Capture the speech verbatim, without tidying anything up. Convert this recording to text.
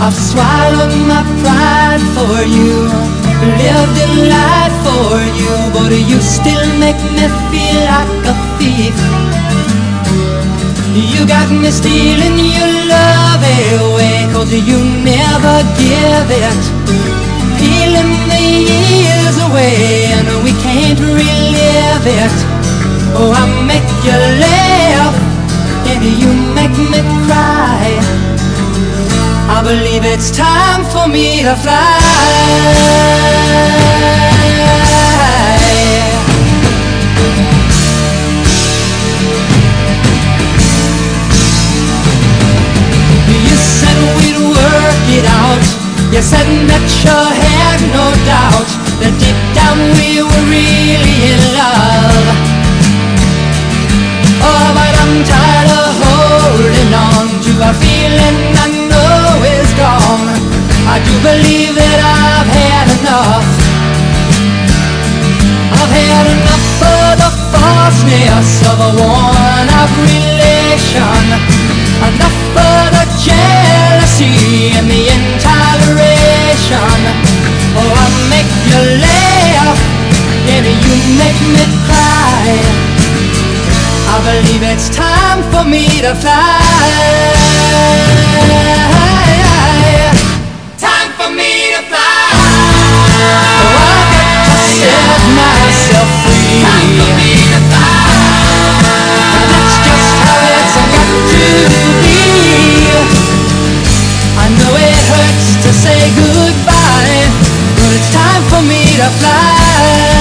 I've swallowed my pride for you, lived in light for you, but you still make me feel like a thief. You got me stealing your love away, 'cause you never give it. Peeling the years away and we can't relive it. Oh, I make you laugh and you make me cry. I believe it's time for me to fly. You said we'd work it out. You said that you had no doubt that deep down we were really in love. Oh, but I'm tired of holding on to a feeling I know is gone. I do believe that I've had enough. I've had enough of the falseness of a worn-out relation. Enough of the jealousy and the intoleration. Oh, I make you laugh and you make me cry. I believe it's time for me to fly. Time for me to fly. Oh, I've got to set myself free. Time for me to fly. Now that's just how it's got to be. I know it hurts to say goodbye, but it's time for me to fly.